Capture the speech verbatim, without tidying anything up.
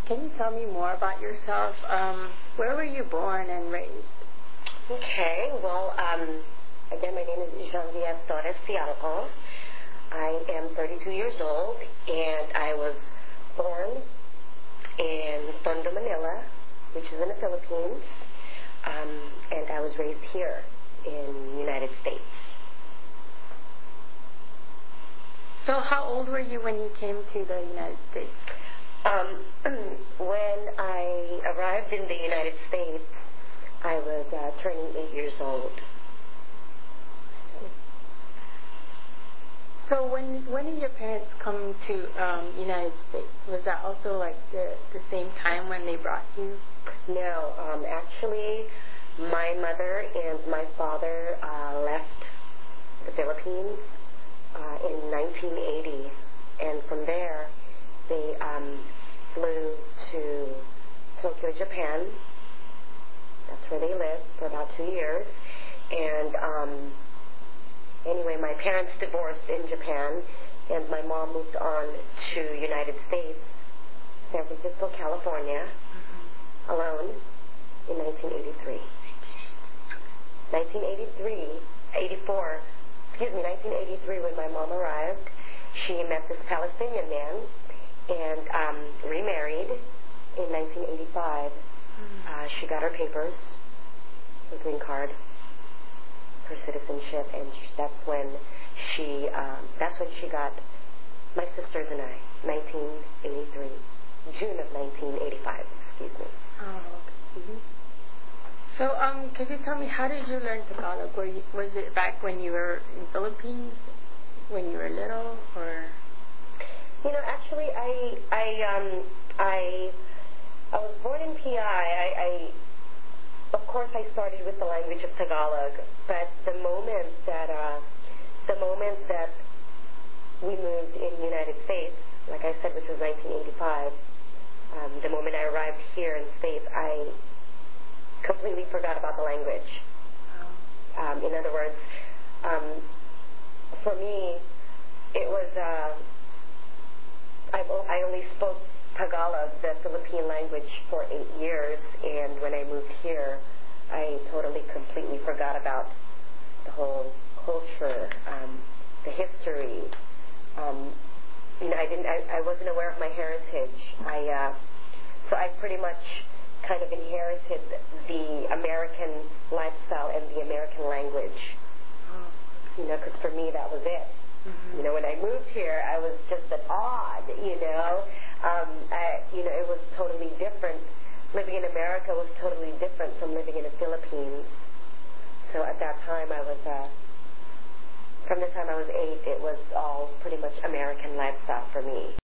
can you tell me more about yourself? Um, where were you born and raised? Okay, well, um, again, my name is Genevieve Torres Fialco. I am thirty-two years old, and I was born in Tondo, Manila, which is in the Philippines, um, and I was raised here in the United States. So how old were you when you came to the United States? Um, when I arrived in the United States, I was uh, turning eight years old. So when when did your parents come to um, United States? Was that also like the, the same time when they brought you? No, um, actually, my mother and my father uh, left the Philippines uh, in nineteen eighty, and from there they um, flew to Tokyo, Japan. That's where they lived for about two years, and um, anyway, my parents divorced in Japan, and my mom moved on to United States, San Francisco, California, mm-hmm. alone in nineteen eighty-three. nineteen eighty-three, eighty-four, excuse me, nineteen eighty-three when my mom arrived, she met this Palestinian man and um, remarried in nineteen eighty-five. Mm-hmm. Uh, she got her papers, her green card, her citizenship, and that's when she um, that's when she got my sisters and I, nineteen eighty-three, June of nineteen eighty-five, excuse me. Oh, okay. Mm-hmm. So, um, could you tell me, how did you learn Tagalog? Were you, was it back when you were in Philippines, when you were little, or? You know, actually, I I um I I was born in P I. I, I Of course, I started with the language of Tagalog, but the moment that uh, the moment that we moved in the United States, like I said, which was nineteen eighty-five, um, the moment I arrived here in the States, I completely forgot about the language. Um, in other words, um, for me, it was uh, I, I only spoke Tagalog, the Philippine language, for eight years, and when I moved here, I totally, completely forgot about the whole culture, um, the history. Um, you know, I didn't, I, I wasn't aware of my heritage. I, uh, so I pretty much kind of inherited the American lifestyle and the American language. You know, because for me that was it. Mm-hmm. You know, when I moved here, I was just an odd, you know. Um, I, you know, it was totally different. Living in America was totally different from living in the Philippines. So at that time, I was, uh, from the time I was eight, it was all pretty much American lifestyle for me.